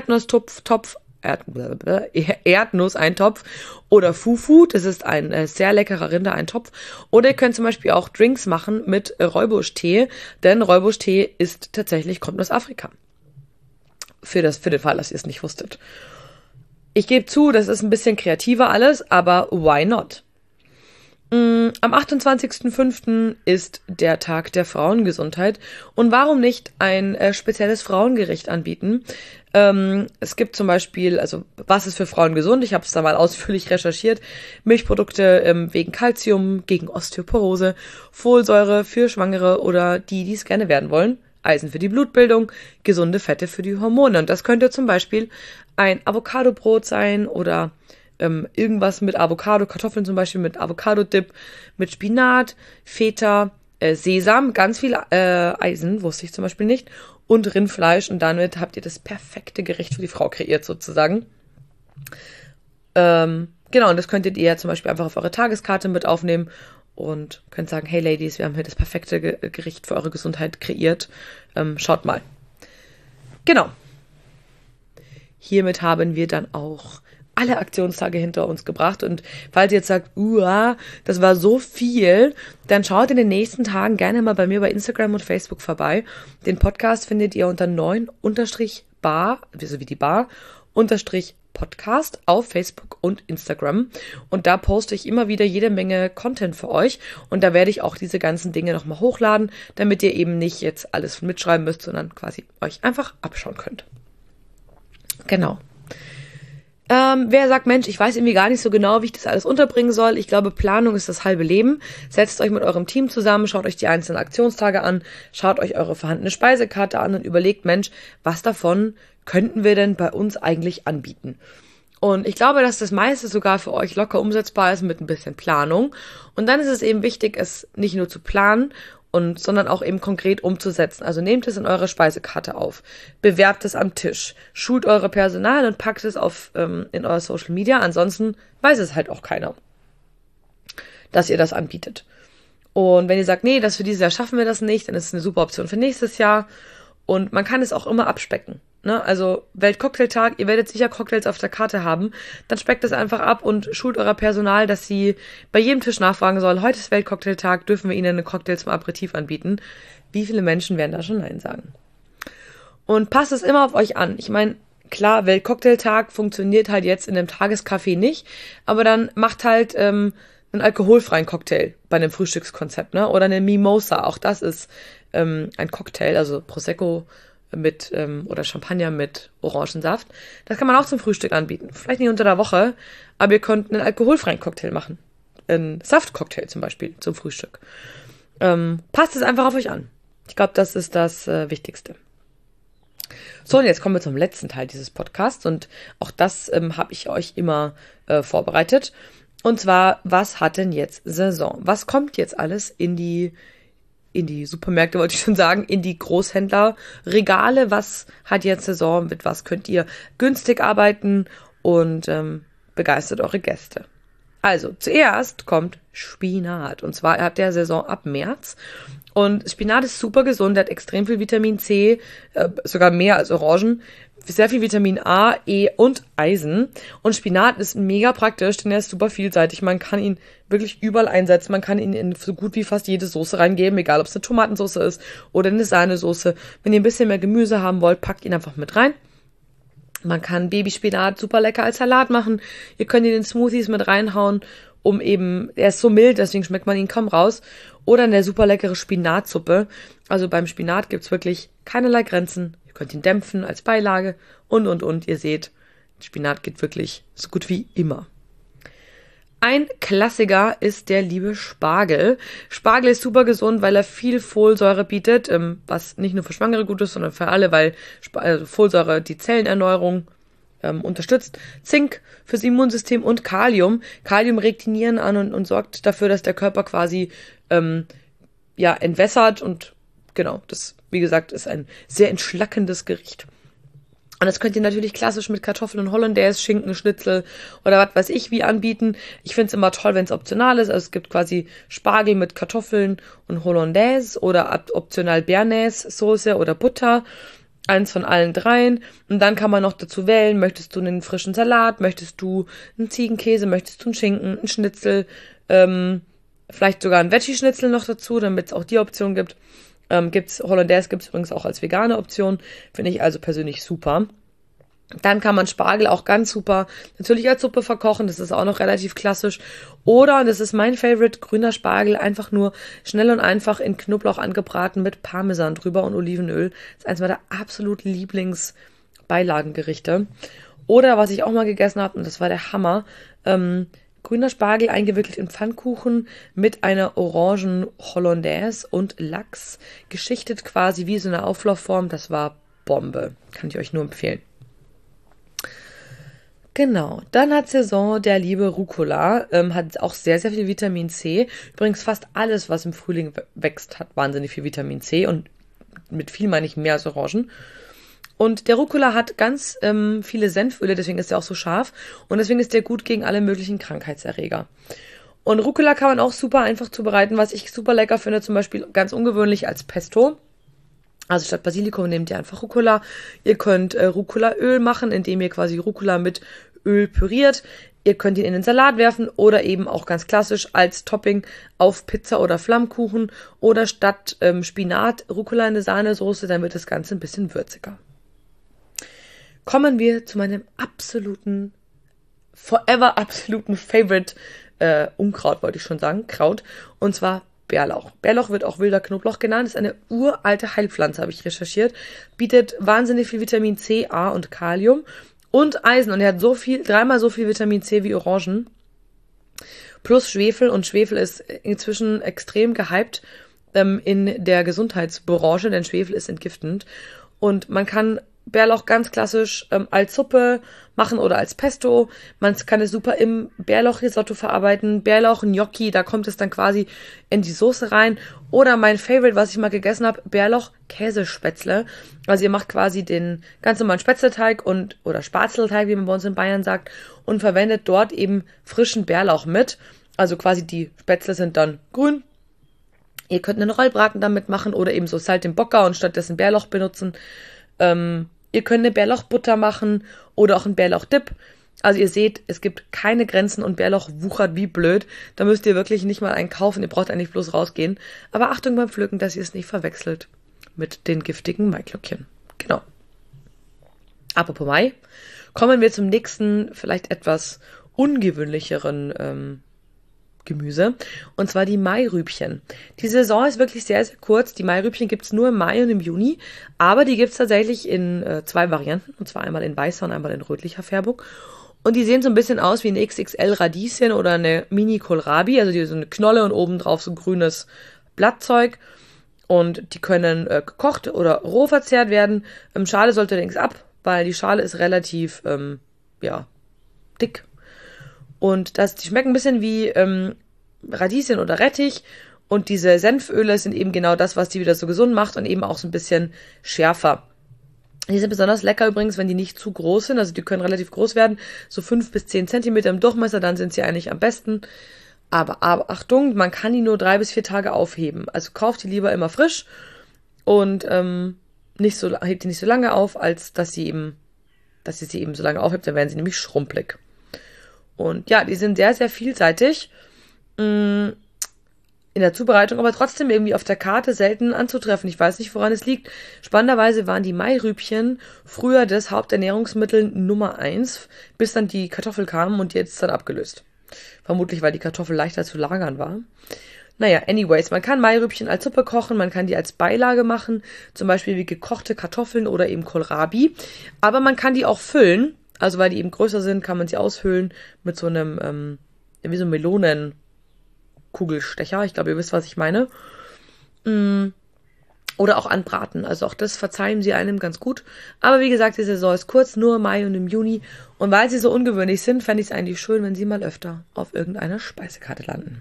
Erdnusseintopf oder Fufu, das ist ein sehr leckerer Rindereintopf. Oder ihr könnt zum Beispiel auch Drinks machen mit Räubusch-Tee, denn Räubusch-Tee kommt aus Afrika. Für den Fall, dass ihr es nicht wusstet. Ich gebe zu, das ist ein bisschen kreativer alles, aber why not? Am 28.05. ist der Tag der Frauengesundheit. Und warum nicht ein spezielles Frauengericht anbieten? Es gibt zum Beispiel, also was ist für Frauen gesund? Ich habe es da mal ausführlich recherchiert. Milchprodukte wegen Kalzium, gegen Osteoporose, Folsäure für Schwangere oder die es gerne werden wollen. Eisen für die Blutbildung, gesunde Fette für die Hormone. Und das könnte zum Beispiel ein Avocadobrot sein oder irgendwas mit Avocado, Kartoffeln zum Beispiel mit Avocado-Dip, mit Spinat, Feta, Sesam, ganz viel Eisen, wusste ich zum Beispiel nicht, und Rindfleisch. Und damit habt ihr das perfekte Gericht für die Frau kreiert sozusagen. Genau, und das könntet ihr zum Beispiel einfach auf eure Tageskarte mit aufnehmen und könnt sagen, hey Ladies, wir haben hier das perfekte Gericht für eure Gesundheit kreiert. Schaut mal. Genau. Hiermit haben wir dann auch alle Aktionstage hinter uns gebracht. Und falls ihr jetzt sagt, das war so viel, dann schaut in den nächsten Tagen gerne mal bei mir bei Instagram und Facebook vorbei. Den Podcast findet ihr unter 9-bar, so wie die Bar, Podcast auf Facebook und Instagram. Und da poste ich immer wieder jede Menge Content für euch. Und da werde ich auch diese ganzen Dinge nochmal hochladen, damit ihr eben nicht jetzt alles mitschreiben müsst, sondern quasi euch einfach abschauen könnt. Genau. Wer sagt, Mensch, ich weiß irgendwie gar nicht so genau, wie ich das alles unterbringen soll. Ich glaube, Planung ist das halbe Leben. Setzt euch mit eurem Team zusammen, schaut euch die einzelnen Aktionstage an, schaut euch eure vorhandene Speisekarte an und überlegt, Mensch, was davon könnten wir denn bei uns eigentlich anbieten? Und ich glaube, dass das meiste sogar für euch locker umsetzbar ist mit ein bisschen Planung. Und dann ist es eben wichtig, es nicht nur zu planen, sondern auch eben konkret umzusetzen. Also nehmt es in eure Speisekarte auf, bewerbt es am Tisch, schult eure Personal und packt es in euer Social Media. Ansonsten weiß es halt auch keiner, dass ihr das anbietet. Und wenn ihr sagt, nee, für dieses Jahr schaffen wir das nicht, dann ist es eine super Option für nächstes Jahr. Und man kann es auch immer abspecken. Ne? Also Weltcocktailtag, ihr werdet sicher Cocktails auf der Karte haben, dann speckt es einfach ab und schult euer Personal, dass sie bei jedem Tisch nachfragen sollen, heute ist Weltcocktailtag, dürfen wir ihnen eine Cocktail zum Aperitif anbieten. Wie viele Menschen werden da schon Nein sagen? Und passt es immer auf euch an. Ich meine, klar, Weltcocktailtag funktioniert halt jetzt in einem Tagescafé nicht, aber dann macht halt einen alkoholfreien Cocktail bei einem Frühstückskonzept, ne? Oder eine Mimosa, auch das ist ein Cocktail, also Prosecco oder Champagner mit Orangensaft. Das kann man auch zum Frühstück anbieten. Vielleicht nicht unter der Woche, aber ihr könnt einen alkoholfreien Cocktail machen. Einen Saftcocktail zum Beispiel zum Frühstück. Passt es einfach auf euch an. Ich glaube, das ist das Wichtigste. So, und jetzt kommen wir zum letzten Teil dieses Podcasts und auch das habe ich euch immer vorbereitet. Und zwar, was hat denn jetzt Saison? Was kommt jetzt alles in die Supermärkte, wollte ich schon sagen, in die Großhändlerregale? Was hat jetzt Saison? Mit was könnt ihr günstig arbeiten und begeistert eure Gäste? Also, zuerst kommt Spinat. Und zwar habt ihr Saison ab März. Und Spinat ist super gesund, hat extrem viel Vitamin C, sogar mehr als Orangen, sehr viel Vitamin A, E und Eisen. Und Spinat ist mega praktisch, denn er ist super vielseitig. Man kann ihn wirklich überall einsetzen. Man kann ihn in so gut wie fast jede Soße reingeben, egal ob es eine Tomatensauce ist oder eine Sahnesoße. Wenn ihr ein bisschen mehr Gemüse haben wollt, packt ihn einfach mit rein. Man kann Babyspinat super lecker als Salat machen. Ihr könnt ihn in Smoothies mit reinhauen, er ist so mild, deswegen schmeckt man ihn kaum raus. Oder eine super leckere Spinatsuppe. Also beim Spinat gibt's wirklich keinerlei Grenzen. Ihr könnt ihn dämpfen als Beilage und. Ihr seht, Spinat geht wirklich so gut wie immer. Ein Klassiker ist der liebe Spargel. Spargel ist super gesund, weil er viel Folsäure bietet, was nicht nur für Schwangere gut ist, sondern für alle, weil Folsäure die Zellenerneuerung unterstützt. Zink fürs Immunsystem und Kalium. Kalium regt die Nieren an und sorgt dafür, dass der Körper quasi entwässert und genau, das, wie gesagt, ist ein sehr entschlackendes Gericht. Und das könnt ihr natürlich klassisch mit Kartoffeln und Hollandaise, Schinken, Schnitzel oder was weiß ich wie anbieten. Ich finde es immer toll, wenn es optional ist. Also es gibt quasi Spargel mit Kartoffeln und Hollandaise oder optional Bearnaise-Soße oder Butter. Eins von allen dreien. Und dann kann man noch dazu wählen, möchtest du einen frischen Salat, möchtest du einen Ziegenkäse, möchtest du einen Schinken, einen Schnitzel, vielleicht sogar einen Veggie-Schnitzel noch dazu, damit es auch die Option gibt. Hollandaise gibt's übrigens auch als vegane Option. Finde ich also persönlich super. Dann kann man Spargel auch ganz super natürlich als Suppe verkochen. Das ist auch noch relativ klassisch. Oder, und das ist mein Favorite, grüner Spargel, einfach nur schnell und einfach in Knoblauch angebraten mit Parmesan drüber und Olivenöl. Das ist eins meiner absolut Lieblingsbeilagengerichte. Oder, was ich auch mal gegessen habe, und das war der Hammer, grüner Spargel eingewickelt in Pfannkuchen mit einer Orangen Hollandaise und Lachs. Geschichtet quasi wie so eine Auflaufform. Das war Bombe. Kann ich euch nur empfehlen. Genau, dann hat Saison der liebe Rucola, hat auch sehr, sehr viel Vitamin C. Übrigens fast alles, was im Frühling wächst, hat wahnsinnig viel Vitamin C und mit viel meine ich mehr als Orangen. Und der Rucola hat ganz viele Senföle, deswegen ist er auch so scharf und deswegen ist der gut gegen alle möglichen Krankheitserreger. Und Rucola kann man auch super einfach zubereiten, was ich super lecker finde, zum Beispiel ganz ungewöhnlich als Pesto. Also statt Basilikum nehmt ihr einfach Rucola. Ihr könnt Rucolaöl machen, indem ihr quasi Rucola mit Öl püriert. Ihr könnt ihn in den Salat werfen oder eben auch ganz klassisch als Topping auf Pizza oder Flammkuchen oder statt Spinat Rucola in eine Sahnesoße, dann wird das Ganze ein bisschen würziger. Kommen wir zu meinem forever absoluten Favorite Unkraut, wollte ich schon sagen, Kraut, und zwar Bärlauch. Bärlauch wird auch wilder Knoblauch genannt, ist eine uralte Heilpflanze, habe ich recherchiert. Bietet wahnsinnig viel Vitamin C, A und Kalium und Eisen. Und er hat dreimal so viel Vitamin C wie Orangen. Plus Schwefel. Und Schwefel ist inzwischen extrem gehypt in der Gesundheitsbranche, denn Schwefel ist entgiftend. Und man kann Bärlauch ganz klassisch als Suppe machen oder als Pesto. Man kann es super im Bärlauchrisotto verarbeiten. Bärlauch-Gnocchi, da kommt es dann quasi in die Soße rein. Oder mein Favorite, was ich mal gegessen habe, Bärlauch-Käsespätzle. Also ihr macht quasi den ganz normalen Spätzleteig oder Spätzleteig, wie man bei uns in Bayern sagt, und verwendet dort eben frischen Bärlauch mit. Also quasi die Spätzle sind dann grün. Ihr könnt einen Rollbraten damit machen oder eben so Salt im Bocker und stattdessen Bärlauch benutzen. Ihr könnt eine Bärlauchbutter machen oder auch einen Bärlauchdip. Also ihr seht, es gibt keine Grenzen und Bärlauch wuchert wie blöd. Da müsst ihr wirklich nicht mal einen kaufen, ihr braucht eigentlich bloß rausgehen. Aber Achtung beim Pflücken, dass ihr es nicht verwechselt mit den giftigen Maiglöckchen. Genau. Apropos Mai, kommen wir zum nächsten, vielleicht etwas ungewöhnlicheren Gemüse, und zwar die Mairübchen. Die Saison ist wirklich sehr, sehr kurz. Die Mairübchen gibt es nur im Mai und im Juni, aber die gibt es tatsächlich in 2 Varianten, und zwar einmal in weißer und einmal in rötlicher Färbung. Und die sehen so ein bisschen aus wie eine XXL Radieschen oder eine Mini Kohlrabi, also die so eine Knolle und obendrauf so grünes Blattzeug. Und die können gekocht oder roh verzehrt werden. Schale sollte allerdings ab, weil die Schale ist relativ, dick. Und die schmecken ein bisschen wie Radieschen oder Rettich. Und diese Senföle sind eben genau das, was die wieder so gesund macht und eben auch so ein bisschen schärfer. Die sind besonders lecker übrigens, wenn die nicht zu groß sind. Also die können relativ groß werden, so 5 bis 10 Zentimeter im Durchmesser, dann sind sie eigentlich am besten. Aber Achtung, man kann die nur 3 bis 4 Tage aufheben. Also kauft die lieber immer frisch und hebt die nicht so lange auf, als dass ihr sie eben so lange aufhebt, dann werden sie nämlich schrumpelig. Und ja, die sind sehr, sehr vielseitig in der Zubereitung, aber trotzdem irgendwie auf der Karte selten anzutreffen. Ich weiß nicht, woran es liegt. Spannenderweise waren die Mairübchen früher das Haupternährungsmittel Nummer 1, bis dann die Kartoffel kam und jetzt dann abgelöst. Vermutlich, weil die Kartoffel leichter zu lagern war. Naja, anyways, man kann Mairübchen als Suppe kochen, man kann die als Beilage machen, zum Beispiel wie gekochte Kartoffeln oder eben Kohlrabi. Aber man kann die auch füllen. Also weil die eben größer sind, kann man sie aushöhlen mit so einem, wie so einem Melonenkugelstecher. Ich glaube, ihr wisst, was ich meine. Oder auch anbraten. Also auch das verzeihen sie einem ganz gut. Aber wie gesagt, die Saison ist kurz, nur im Mai und im Juni. Und weil sie so ungewöhnlich sind, fände ich es eigentlich schön, wenn sie mal öfter auf irgendeiner Speisekarte landen.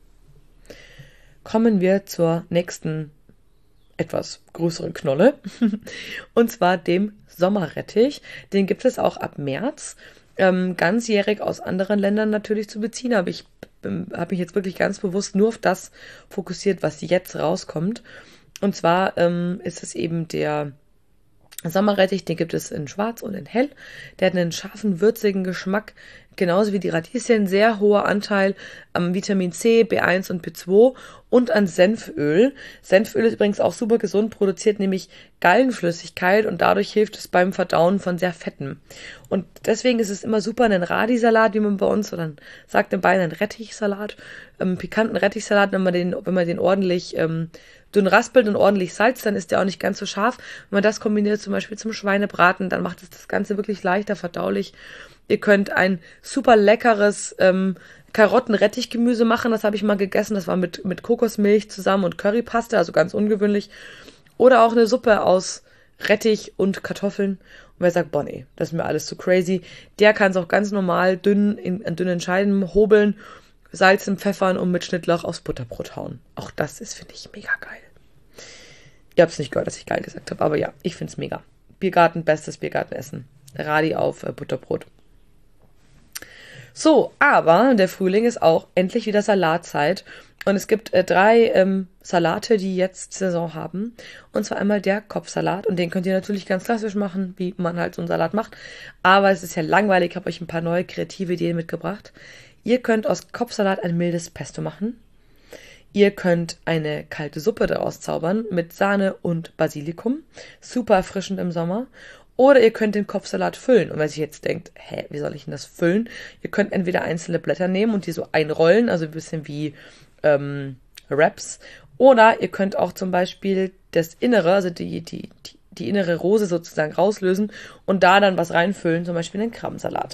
Kommen wir zur nächsten etwas größeren Knolle, und zwar dem Sommerrettich. Den gibt es auch ab März, ganzjährig aus anderen Ländern natürlich zu beziehen, aber ich habe mich jetzt wirklich ganz bewusst nur auf das fokussiert, was jetzt rauskommt. Und zwar ist es eben der Sommerrettich, den gibt es in schwarz und in hell. Der hat einen scharfen, würzigen Geschmack, genauso wie die Radieschen, sehr hoher Anteil am Vitamin C, B1 und B2 und an Senföl. Senföl ist übrigens auch super gesund, produziert nämlich Gallenflüssigkeit und dadurch hilft es beim Verdauen von sehr Fetten. Und deswegen ist es immer super, einen Radisalat, wie man bei uns, oder sagt in Bayern einen Rettichsalat, pikanten Rettichsalat, wenn man den ordentlich dünn raspelt und ordentlich salzt, dann ist der auch nicht ganz so scharf. Wenn man das kombiniert zum Beispiel zum Schweinebraten, dann macht es das Ganze wirklich leichter verdaulich. Ihr könnt ein super leckeres Karotten-Rettichgemüse machen, das habe ich mal gegessen, das war mit Kokosmilch zusammen und Currypaste, also ganz ungewöhnlich. Oder auch eine Suppe aus Rettich und Kartoffeln. Und wer sagt, boah nee, das ist mir alles zu crazy, der kann es auch ganz normal in dünnen Scheiben hobeln, salzen, pfeffern und mit Schnittlauch aufs Butterbrot hauen. Auch das ist, finde ich, mega geil. Ihr habt es nicht gehört, dass ich geil gesagt habe, aber ja, ich finde es mega. Biergarten, bestes Biergartenessen. Radi auf Butterbrot. So, aber der Frühling ist auch endlich wieder Salatzeit. Und es gibt 3 Salate, die jetzt Saison haben. Und zwar einmal der Kopfsalat. Und den könnt ihr natürlich ganz klassisch machen, wie man halt so einen Salat macht. Aber es ist ja langweilig. Ich habe euch ein paar neue kreative Ideen mitgebracht. Ihr könnt aus Kopfsalat ein mildes Pesto machen. Ihr könnt eine kalte Suppe daraus zaubern mit Sahne und Basilikum. Super erfrischend im Sommer. Oder ihr könnt den Kopfsalat füllen. Und wer sich jetzt denkt, wie soll ich denn das füllen? Ihr könnt entweder einzelne Blätter nehmen und die so einrollen, also ein bisschen wie Wraps. Oder ihr könnt auch zum Beispiel das Innere, also die innere Rose sozusagen rauslösen und da dann was reinfüllen, zum Beispiel einen Krabbensalat.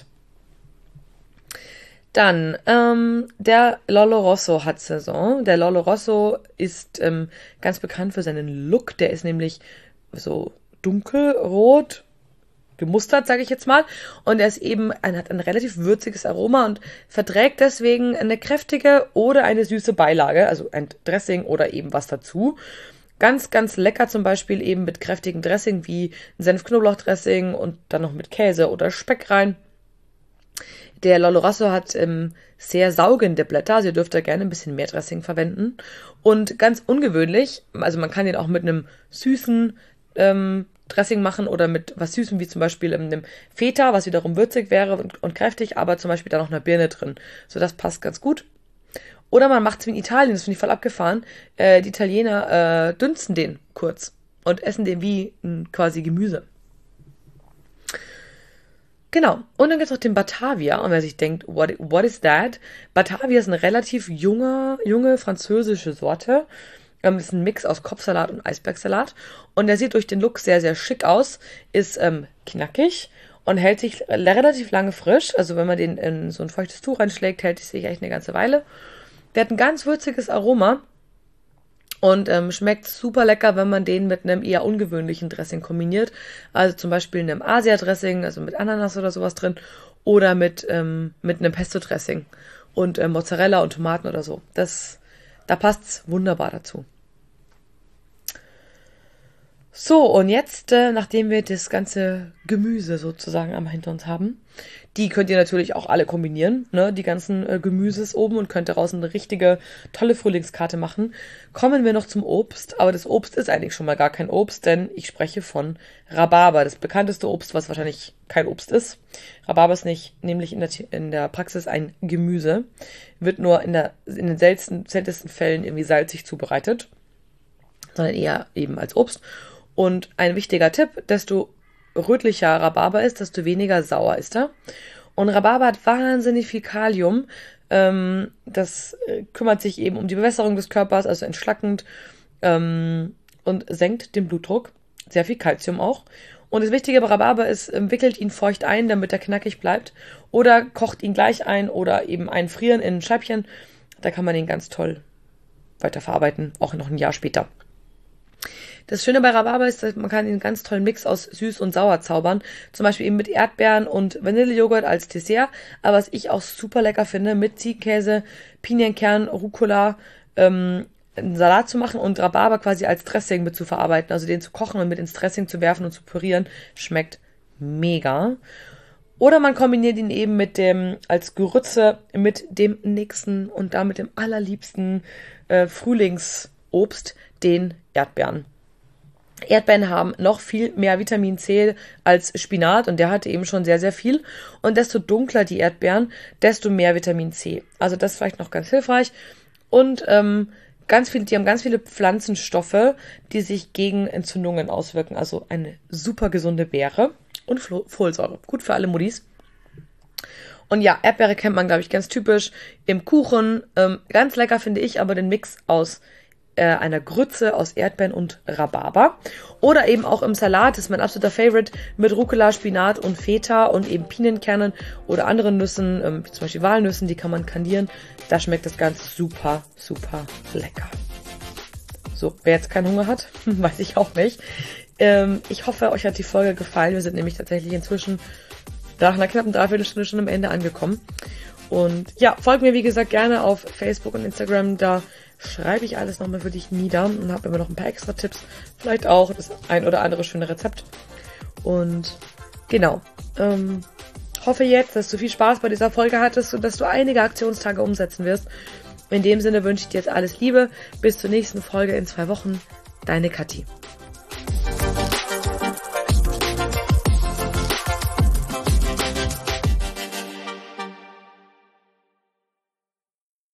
Dann, der Lollo Rosso hat Saison. Der Lollo Rosso ist ganz bekannt für seinen Look. Der ist nämlich so dunkelrot, gemustert, sage ich jetzt mal. Und er ist eben, hat ein relativ würziges Aroma und verträgt deswegen eine kräftige oder eine süße Beilage, also ein Dressing oder eben was dazu. Ganz, ganz lecker zum Beispiel eben mit kräftigem Dressing wie ein Senf-Knoblauch-Dressing und dann noch mit Käse oder Speck rein. Der Lollo Rosso hat sehr saugende Blätter, also ihr dürft da gerne ein bisschen mehr Dressing verwenden. Und ganz ungewöhnlich, also man kann den auch mit einem süßen Dressing machen oder mit was Süßem, wie zum Beispiel einem Feta, was wiederum würzig wäre und kräftig, aber zum Beispiel da noch eine Birne drin. So, das passt ganz gut. Oder man macht es wie in Italien, das finde ich voll abgefahren. Die Italiener dünsten den kurz und essen den wie quasi Gemüse. Genau. Und dann gibt es noch den Batavia. Und wer sich denkt, what is that? Batavia ist eine relativ junge französische Sorte. Ist ein Mix aus Kopfsalat und Eisbergsalat. Und der sieht durch den Look sehr, sehr schick aus. Ist knackig und hält sich relativ lange frisch. Also wenn man den in so ein feuchtes Tuch reinschlägt, hält sich echt eine ganze Weile. Der hat ein ganz würziges Aroma. Und schmeckt super lecker, wenn man den mit einem eher ungewöhnlichen Dressing kombiniert. Also zum Beispiel einem Asia-Dressing, also mit Ananas oder sowas drin. Oder mit einem Pesto-Dressing und Mozzarella und Tomaten oder so. Da passt's wunderbar dazu. So, und jetzt, nachdem wir das ganze Gemüse sozusagen einmal hinter uns haben, die könnt ihr natürlich auch alle kombinieren, ne, die ganzen Gemüses oben und könnt daraus eine richtige, tolle Frühlingskarte machen. Kommen wir noch zum Obst, aber das Obst ist eigentlich schon mal gar kein Obst, denn ich spreche von Rhabarber, das bekannteste Obst, was wahrscheinlich kein Obst ist. Rhabarber ist nämlich in der Praxis ein Gemüse, wird nur in den seltensten Fällen irgendwie salzig zubereitet, sondern eher eben als Obst. Und ein wichtiger Tipp, desto rötlicher Rhabarber ist, desto weniger sauer ist er. Und Rhabarber hat wahnsinnig viel Kalium. Das kümmert sich eben um die Bewässerung des Körpers, also entschlackend und senkt den Blutdruck. Sehr viel Kalzium auch. Und das Wichtige bei Rhabarber ist, wickelt ihn feucht ein, damit er knackig bleibt. Oder kocht ihn gleich ein oder eben einfrieren in Scheibchen. Da kann man ihn ganz toll weiterverarbeiten, auch noch ein Jahr später. Das Schöne bei Rhabarber ist, dass man kann einen ganz tollen Mix aus süß und sauer zaubern. Zum Beispiel eben mit Erdbeeren und Vanillejoghurt als Dessert. Aber was ich auch super lecker finde, mit Ziegenkäse, Pinienkern, Rucola, einen Salat zu machen und Rhabarber quasi als Dressing mit zu verarbeiten. Also den zu kochen und mit ins Dressing zu werfen und zu pürieren. Schmeckt mega. Oder man kombiniert ihn eben als Gewürze mit dem nächsten und damit dem allerliebsten Frühlingsobst, den Erdbeeren. Erdbeeren haben noch viel mehr Vitamin C als Spinat und der hatte eben schon sehr, sehr viel. Und desto dunkler die Erdbeeren, desto mehr Vitamin C. Also das ist vielleicht noch ganz hilfreich. Und die haben ganz viele Pflanzenstoffe, die sich gegen Entzündungen auswirken. Also eine super gesunde Beere und Folsäure. Gut für alle Muddis. Und ja, Erdbeere kennt man, glaube ich, ganz typisch im Kuchen. Ganz lecker finde ich aber den Mix aus einer Grütze aus Erdbeeren und Rhabarber. Oder eben auch im Salat, das ist mein absoluter Favorite, mit Rucola, Spinat und Feta und eben Pinienkernen oder anderen Nüssen, wie zum Beispiel Walnüssen, die kann man kandieren. Da schmeckt das Ganze super, super lecker. So, wer jetzt keinen Hunger hat, weiß ich auch nicht. Ich hoffe, euch hat die Folge gefallen. Wir sind nämlich tatsächlich inzwischen nach einer knappen Dreiviertelstunde schon am Ende angekommen. Und ja, folgt mir wie gesagt gerne auf Facebook und Instagram, da schreibe ich alles nochmal für dich nieder und habe immer noch ein paar extra Tipps, vielleicht auch das ein oder andere schöne Rezept. Und genau, hoffe jetzt, dass du viel Spaß bei dieser Folge hattest und dass du einige Aktionstage umsetzen wirst. In dem Sinne wünsche ich dir jetzt alles Liebe. Bis zur nächsten Folge in 2 Wochen. Deine Kathi.